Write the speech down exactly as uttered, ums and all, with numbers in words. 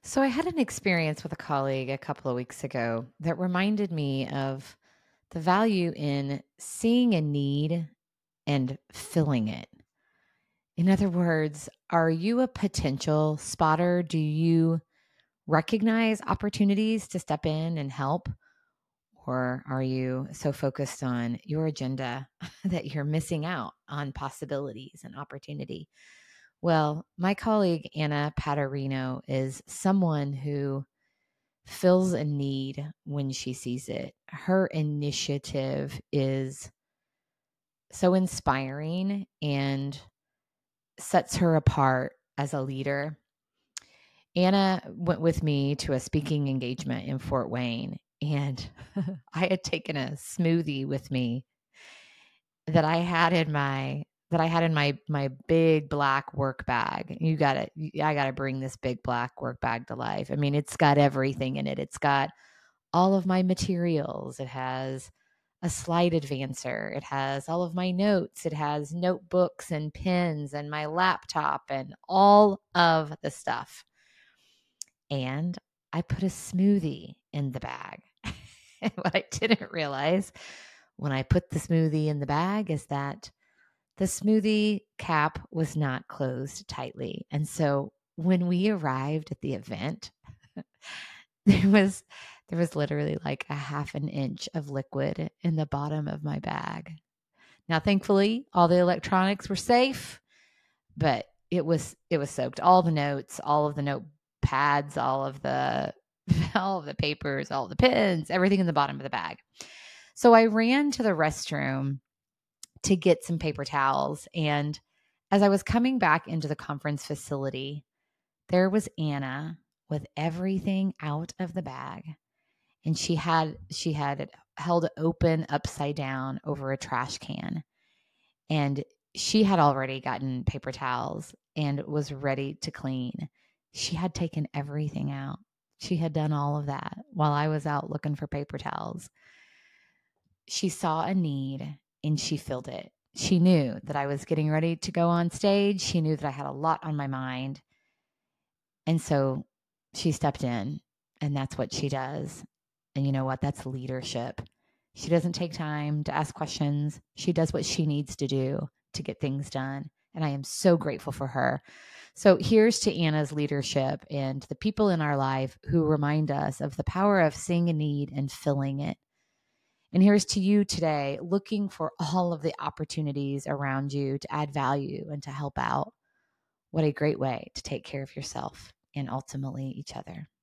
So I had an experience with a colleague a couple of weeks ago that reminded me of the value in seeing a need and filling it. In other words, are you a potential spotter? Do you recognize opportunities to step in and help? Or are you so focused on your agenda that you're missing out on possibilities and opportunity? Well, my colleague Anna Patarino is someone who fills a need when she sees it. Her initiative is so inspiring and sets her apart as a leader. Anna went with me to a speaking engagement in Fort Wayne, and I had taken a smoothie with me that I had in my that I had in my my big black work bag. You got to I got to bring this big black work bag to life. I mean, it's got everything in it. It's got all of my materials. It has a slide advancer. It has all of my notes. It has notebooks and pens and my laptop and all of the stuff. And I put a smoothie in the bag. And what I didn't realize when I put the smoothie in the bag is that the smoothie cap was not closed tightly. And so when we arrived at the event, there was there was literally like a half an inch of liquid in the bottom of my bag. Now, thankfully, all the electronics were safe, but it was it was soaked. All the notes, all of the notepads, all of the all of the papers, all of the pens, everything in the bottom of the bag. So I ran to the restroom to get some paper towels. And as I was coming back into the conference facility, there was Anna with everything out of the bag. And she had she had it held open upside down over a trash can. And she had already gotten paper towels and was ready to clean. She had taken everything out. She had done all of that while I was out looking for paper towels. She saw a need and she filled it. She knew that I was getting ready to go on stage. She knew that I had a lot on my mind. And so she stepped in, and that's what she does. And you know what? That's leadership. She doesn't take time to ask questions. She does what she needs to do to get things done. And I am so grateful for her. So here's to Anna's leadership and the people in our life who remind us of the power of seeing a need and filling it. And here's to you today, looking for all of the opportunities around you to add value and to help out. What a great way to take care of yourself and ultimately each other.